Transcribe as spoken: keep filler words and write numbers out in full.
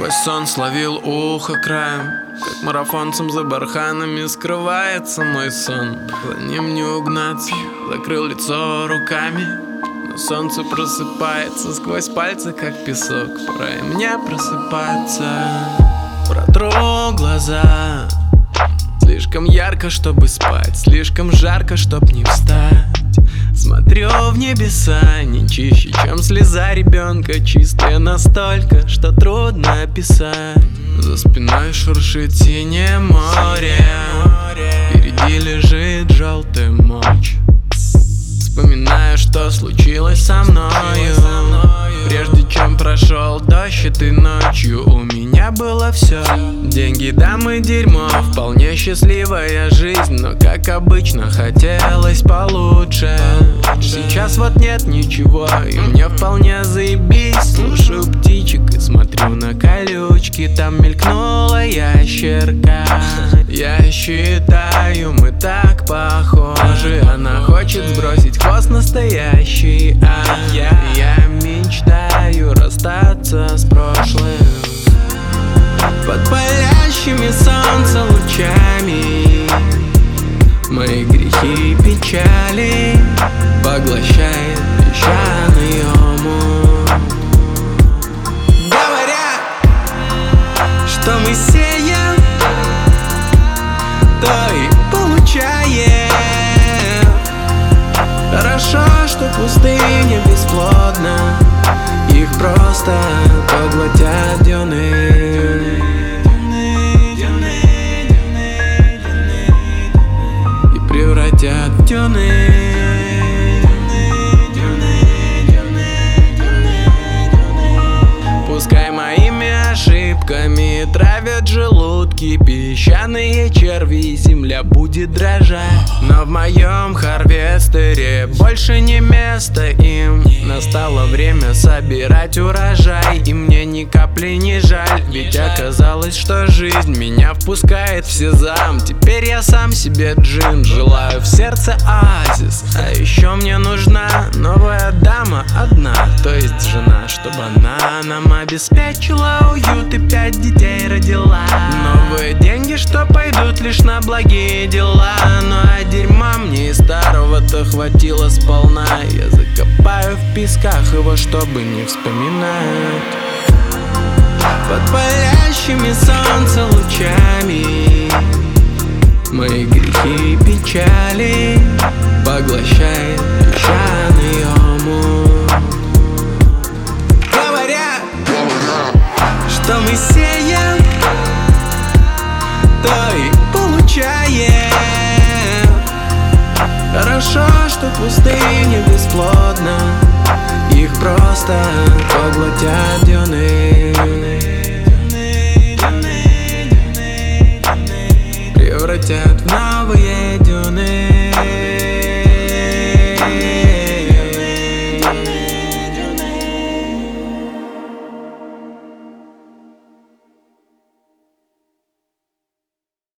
Сквозь сон словил ухо краем, как марафонцем за барханами скрывается мой сон. За ним не угнаться, закрыл лицо руками, но солнце просыпается сквозь пальцы, как песок. Пора и мне просыпаться. Протру глаза. Слишком ярко, чтобы спать, слишком жарко, чтоб не встать. Смотрю в небеса, не чище, чем слеза ребенка, чистая настолько, что трудно описать. За спиной шуршит синее море, впереди лежит желтая мочь. Вспоминаю, что случилось со мною, прежде чем прошел дождь этой ночью. У меня было все: деньги, дамы, дерьмо, вполне счастливая жизнь. Но, как обычно, хотелось получше. Сейчас вот нет ничего, и мне вполне заебись. Слушаю птичек и смотрю на колючки. Там мелькнула ящерка. Я считаю, мы так похожи. Она хочет сбросить хвост настоящий, а я, я мечтаю расстаться с прошлым. Под палящими солнца лучами мои грехи и печали поглощает песчаный омут. Говорят, что мы сеем, то и получаем. Хорошо, что пустыня бесплодна, их просто поглотят дюны и превратят в дюны. Пускай моими ошибками травят желудки песчаные черви, земля будет дрожать. Но в моем харвестере больше не место им. Настало время собирать урожай, и мне ни капли не жаль. Ведь оказалось, что жизнь меня впускает в сезам. Теперь я сам себе джин, желаю в сердце оазис. А еще мне нужна новая дама одна, то есть жена, чтобы она нам обеспечила уют и пять детей родила. Новые деньги, что пойдут лишь на благие дела. Ну а дерьма мне и старого-то хватило сполна. Я закопаю в песках его, чтобы не вспоминать. Под палящими солнца лучами мои грехи и печали поглощает песчаный омут. Говорят, что мы сеем, то и получаем. Хорошо, что пустыня бесплодна, их просто поглотят дюны